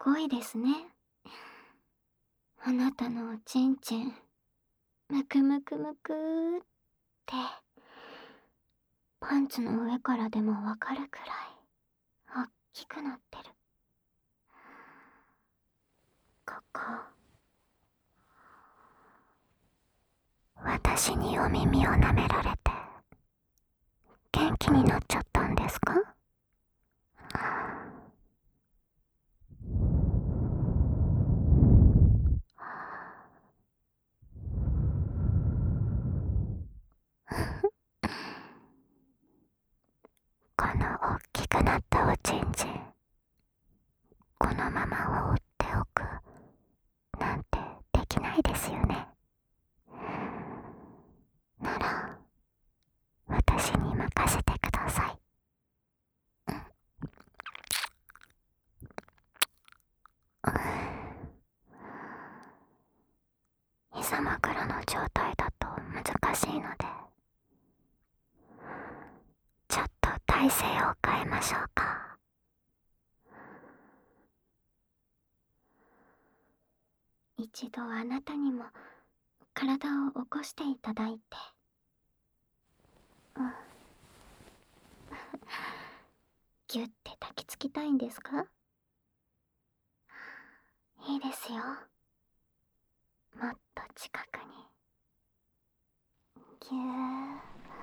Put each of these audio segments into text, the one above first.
ごいですね。あなたのおちんちん、むくむくむくーって、パンツの上からでもわかるくらい、おっきくなってる。ここ、私にお耳を舐められて、元気になっちゃったんですか？このおっきくなったおちんちん、このまま放っておくなんてできないですよね。なら、私に任せてください。膝枕の状態だと難しいので、ちょっと体勢を変えましょうか。一度あなたにも体を起こしていただいて、ぎゅって抱きつきたいんですか？いいですよ。もっと近くに。ぎゅー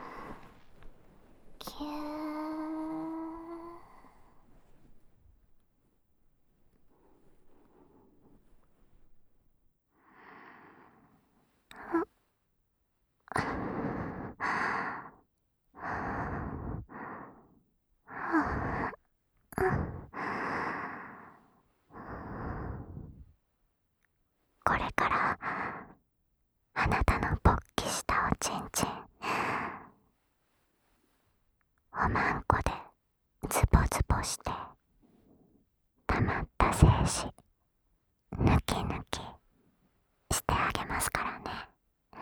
ぎゅー。これからあなたの勃起したおちんちん、おまんこでズボズボして溜まった精子抜き抜きしてあげますからね。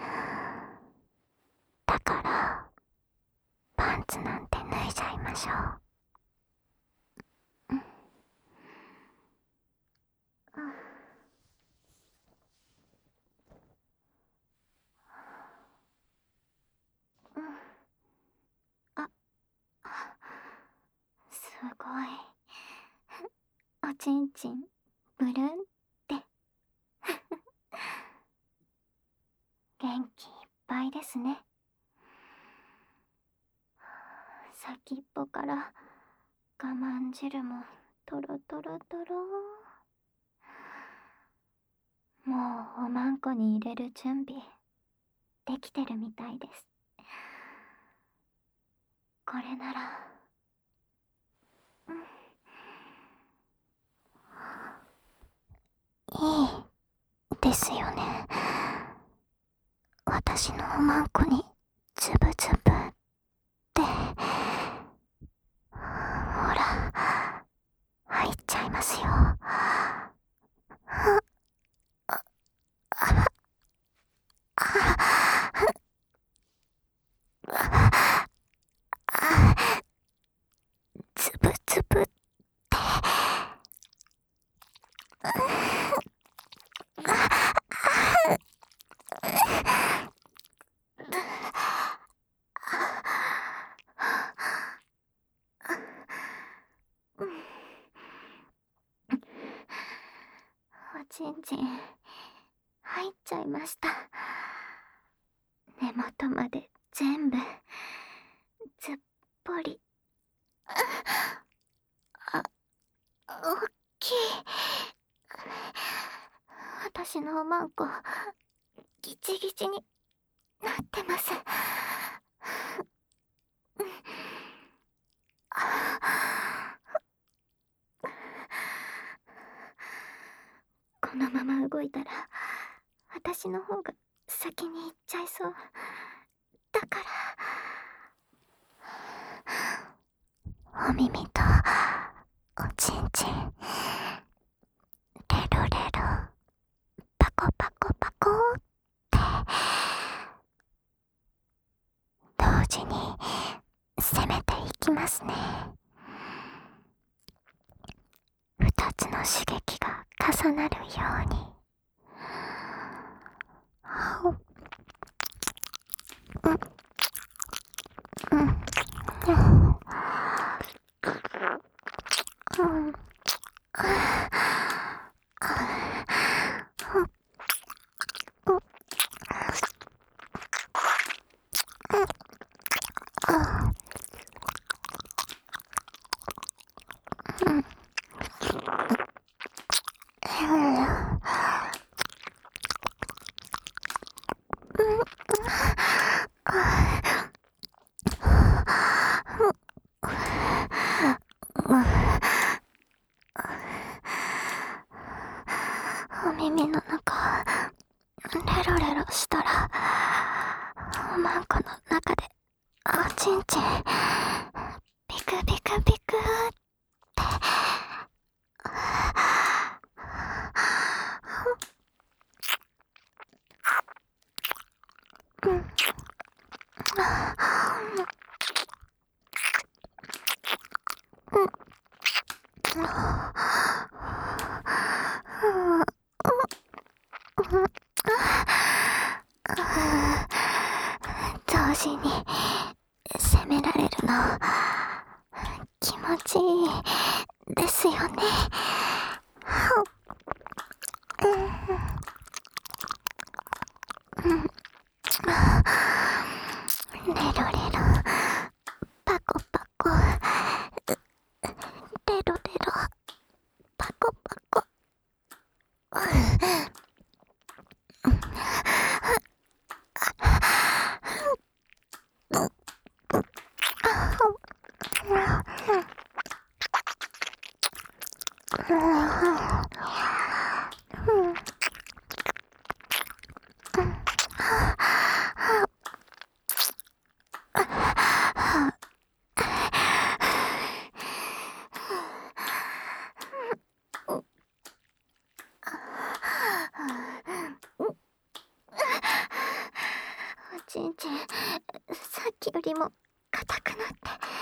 だからパンツなんて脱いじゃいましょう。あ、すごい。おちんちんブルンって元気いっぱいですね。先っぽから我慢汁もトロトロトロ。もうおまんこに入れる準備できてるみたいです。これなら、いいですよね。私のおまんこにつぶつぶって、ほら、入っちゃいますよ。つぶつぶって。おちんちん入っちゃいました。根元まで全部ずっぽり。おっきい。私のおまんこギチギチになってます。このまま動いたら私の方が先に行っちゃいそう。だからお耳とおちんちんレロレロパコパコパコって同時に攻めていきますね。二つの刺激が重なるように。お耳の中レロレロしたら、おまんこの中でおちんちんピクピクピクって同時に責められるの気持ちいいですよね。レロレロパコパコレロレロパコパコおちんちんさっきよりも硬くなって、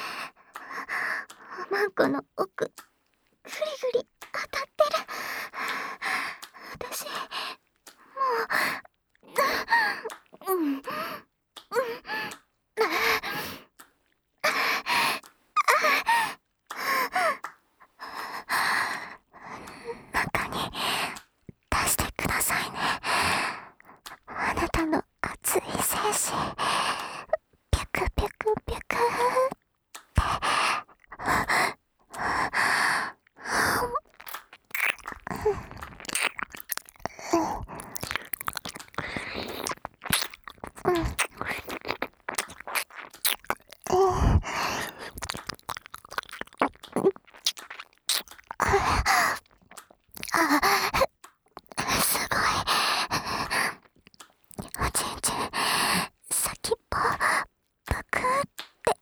おまんこの奥グリグリ当たってる。私もう中に出してくださいね。あなたの熱い精子ピュクピュクピュクってすごい。おちんちん先っぽぷくって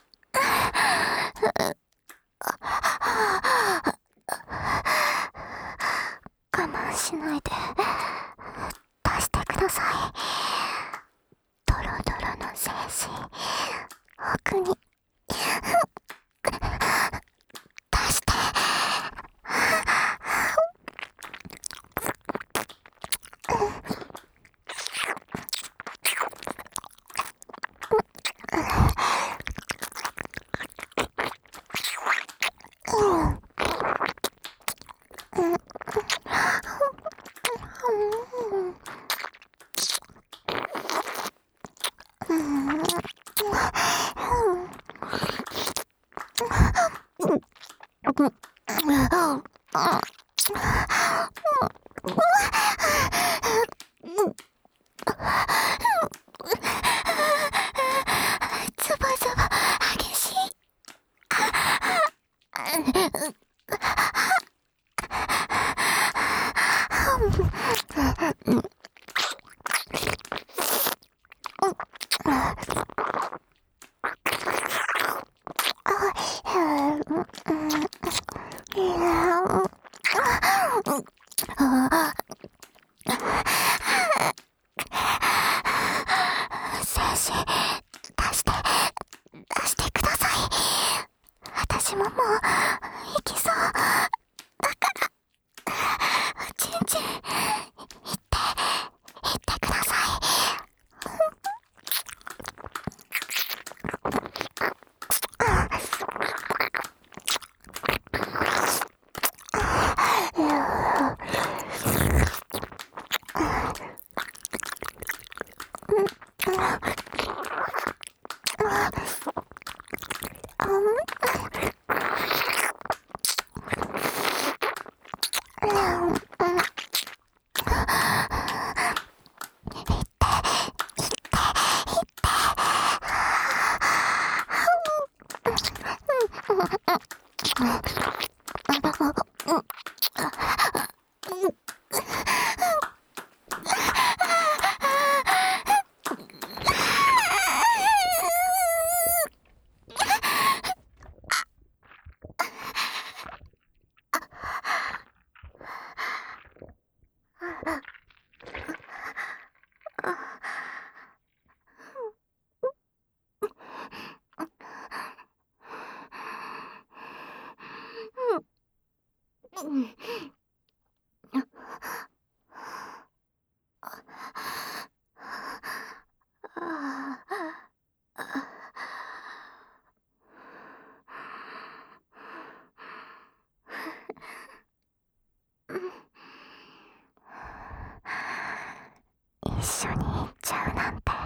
我慢しないで出してください。ドロドロの精子奥に出して。ズバズバ激しい。精子出してください。私ももう行きそうだから。 一緒に行っちゃうなんて、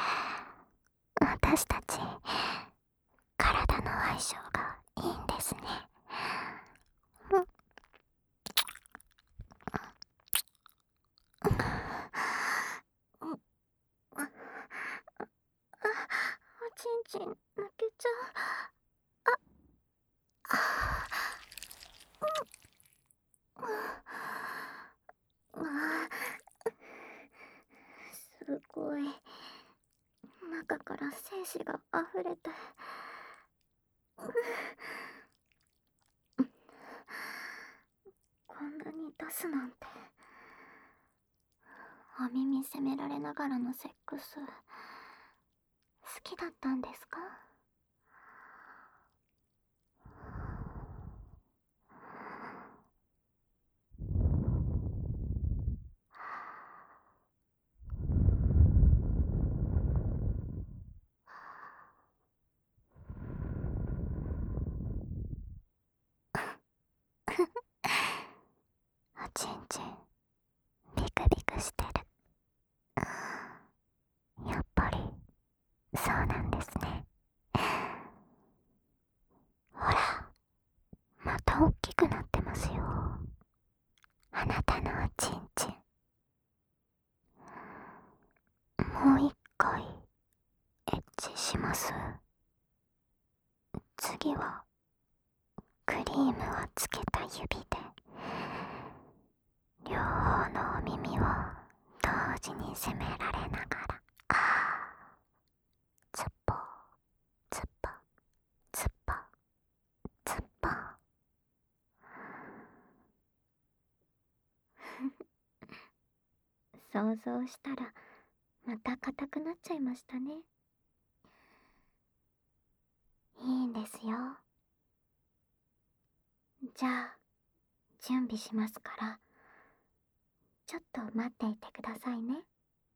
私たち体の相性がいいんですね。おちんちん抜けちゃう。すごい、中から精子が溢れて、こんなに出すなんて。お耳責められながらのセックス、好きだったんですか？おちんちんビクビクしてる。やっぱりそうなんですね。ほら、また大きくなってますよ、あなたのおちんちん。もう一回エッチします。次はクリームをつけた指で両方のお耳を同時に責められながら、つっぽつっぽつっぽつっぽ。想像したらまた硬くなっちゃいましたね。いいんですよ。じゃあ準備しますから、ちょっと待っていてくださいね。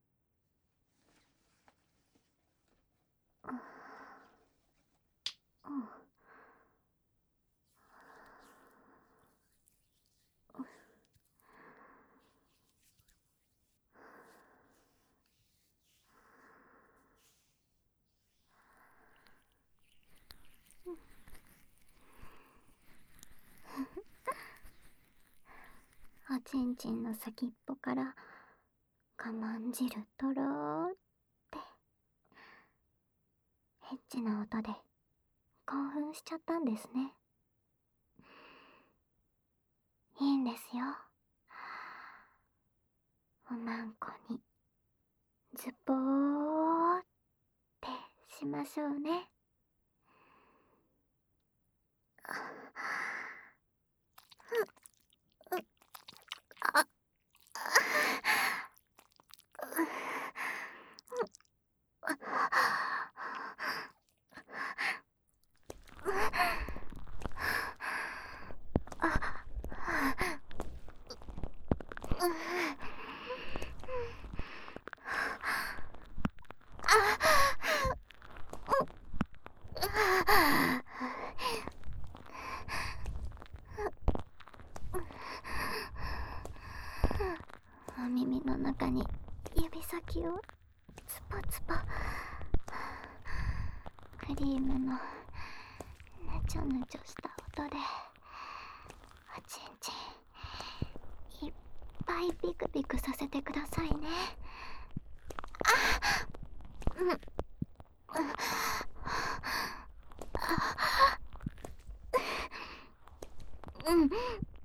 おちんちんの先っぽから我慢汁とろーってエッチな音で興奮しちゃったんですね。いいんですよ。おまんこにズボーってしましょうね。お耳の中に指先をツポツポ、クリームのちょぬちょした音でおちんちんいっぱいビクビクさせてくださいね。うん。うん。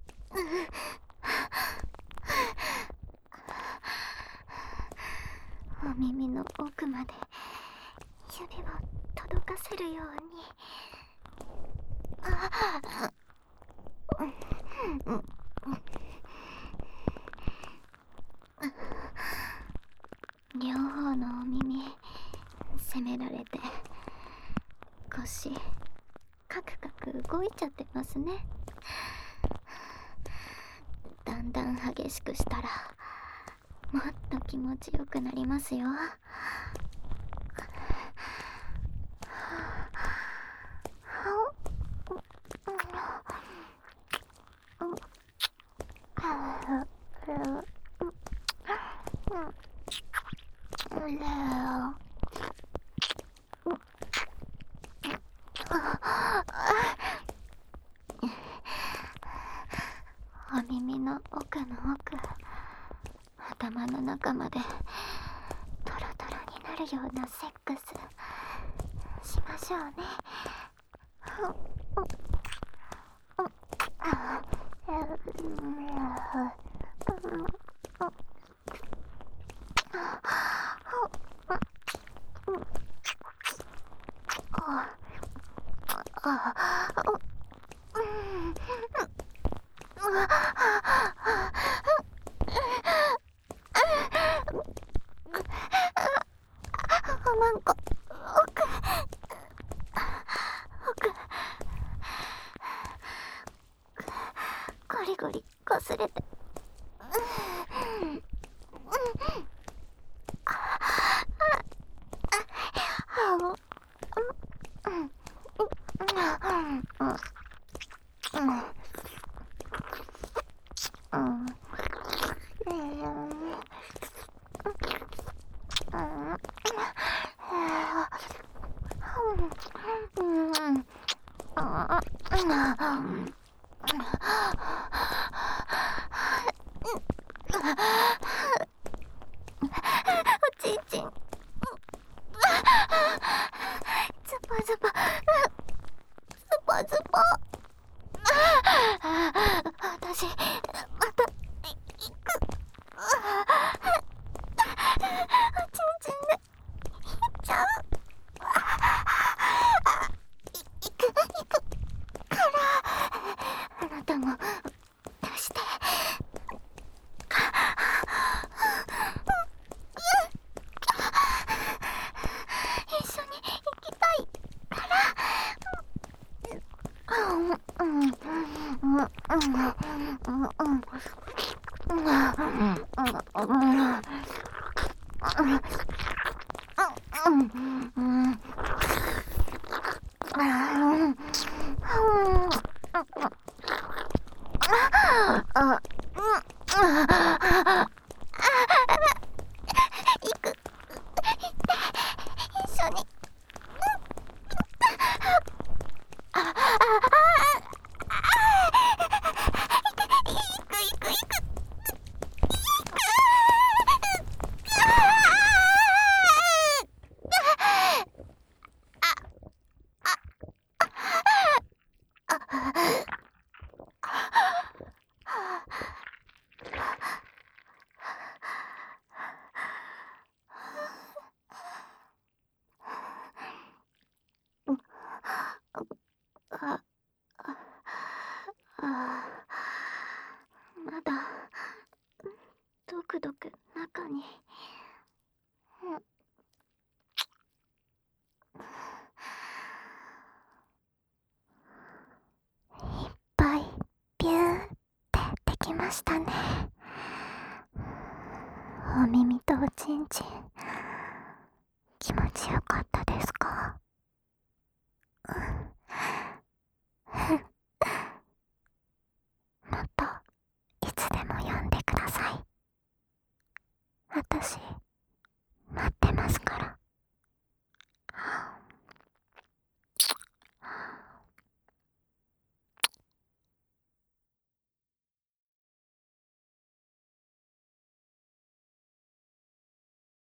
お耳の奥まで指を届かせるように。両方のお耳責められて腰カクカク動いちゃってますね。だんだん激しくしたらもっと気持ちよくなりますよ。お耳の奥の奥、頭の中までトロトロになるようなセックスしましょうね。マンコゴリゴリ擦れておちんちんズパズパズパズパ私また行くおちんちんで行っちゃう行くからあなたも出して一緒に行きたいから行く一緒にまだドクドク中にいっぱいビューってできましたね。お耳とおちんちん気持ちよかったですか？